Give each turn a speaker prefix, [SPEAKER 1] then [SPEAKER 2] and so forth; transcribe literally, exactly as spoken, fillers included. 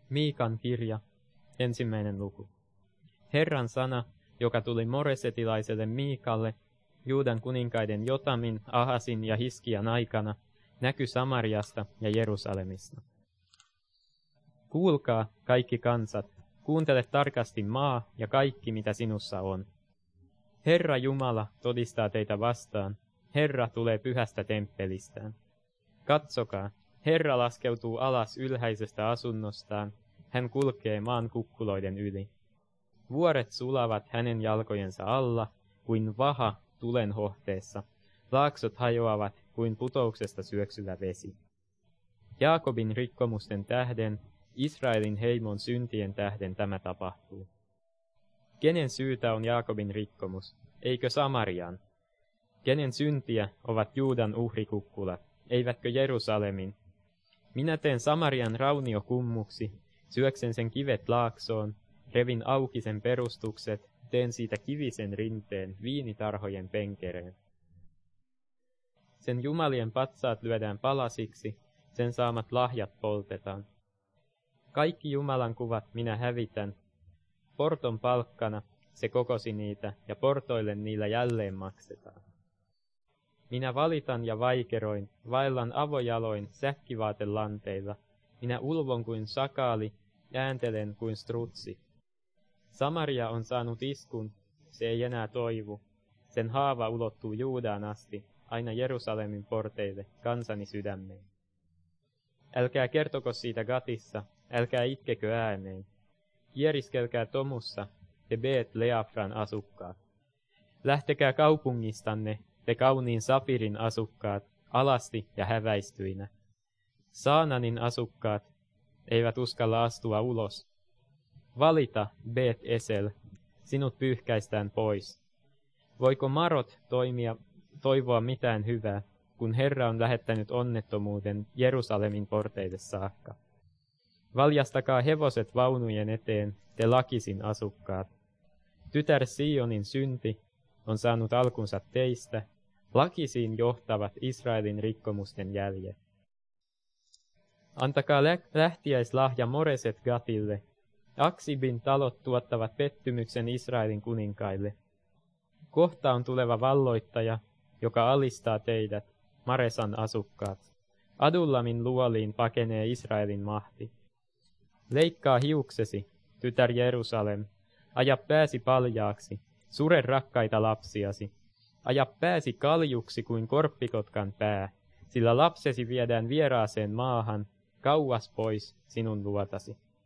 [SPEAKER 1] Miikan kirja, ensimmäinen luku. Herran sana, joka tuli moresetilaiselle Miikalle, Juudan kuninkaiden Jotamin, Ahasin ja Hiskian aikana, näkyi Samariasta ja Jerusalemista. Kuulkaa, kaikki kansat, kuuntele tarkasti maa ja kaikki, mitä sinussa on. Herra Jumala todistaa teitä vastaan, Herra tulee pyhästä temppelistään. Katsokaa, Herra laskeutuu alas ylhäisestä asunnostaan, hän kulkee maan kukkuloiden yli. Vuoret sulavat hänen jalkojensa alla, kuin vaha tulen hohteessa. Laaksot hajoavat kuin putouksesta syöksyvä vesi. Jaakobin rikkomusten tähden, Israelin heimon syntien tähden tämä tapahtuu. Kenen syytä on Jaakobin rikkomus, eikö Samarian? Kenen syntiä ovat Juudan uhrikukkulat, eivätkö Jerusalemin? Minä teen Samarian rauniokummuksi, syöksen sen kivet laaksoon, revin auki sen perustukset, teen siitä kivisen rinteen viinitarhojen penkereen. Sen jumalien patsaat lyödään palasiksi, sen saamat lahjat poltetaan. Kaikki Jumalan kuvat minä hävitän. Porton palkkana se kokosi niitä, ja portoille niillä jälleen maksetaan. Minä valitan ja vaikeroin, vaellan avojaloin säkkivaatelanteilla. Minä ulvon kuin sakaali, ääntelen kuin strutsi. Samaria on saanut iskun, se ei enää toivu. Sen haava ulottuu Juudaan asti, aina Jerusalemin porteille, kansani sydämeen. Älkää kertoko siitä Gatissa, älkää itkekö ääneen. Kieriskelkää Tomussa, te Beet Leafran asukkaat. Lähtekää kaupungistanne, te kauniin Safirin asukkaat, alasti ja häväistyinä. Saananin asukkaat eivät uskalla astua ulos. Valita, Beet Esel, sinut pyyhkäistään pois. Voiko Marot toimia, toivoa mitään hyvää, kun Herra on lähettänyt onnettomuuden Jerusalemin porteille saakka? Valjastakaa hevoset vaunujen eteen, te Lakisin asukkaat. Tytär Sionin synti on saanut alkunsa teistä, Lakisiin johtavat Israelin rikkomusten jäljet. Antakaa lä- lähtiäislahja Moreset Gatille, Aksibin talot tuottavat pettymyksen Israelin kuninkaille. Kohta on tuleva valloittaja, joka alistaa teidät, Maresan asukkaat. Adullamin luoliin pakenee Israelin mahti. Leikkaa hiuksesi, tytär Jerusalem, aja pääsi paljaaksi, sure rakkaita lapsiasi. Aja pääsi kaljuksi kuin korppikotkan pää, sillä lapsesi viedään vieraaseen maahan, kauas pois sinun luotasi.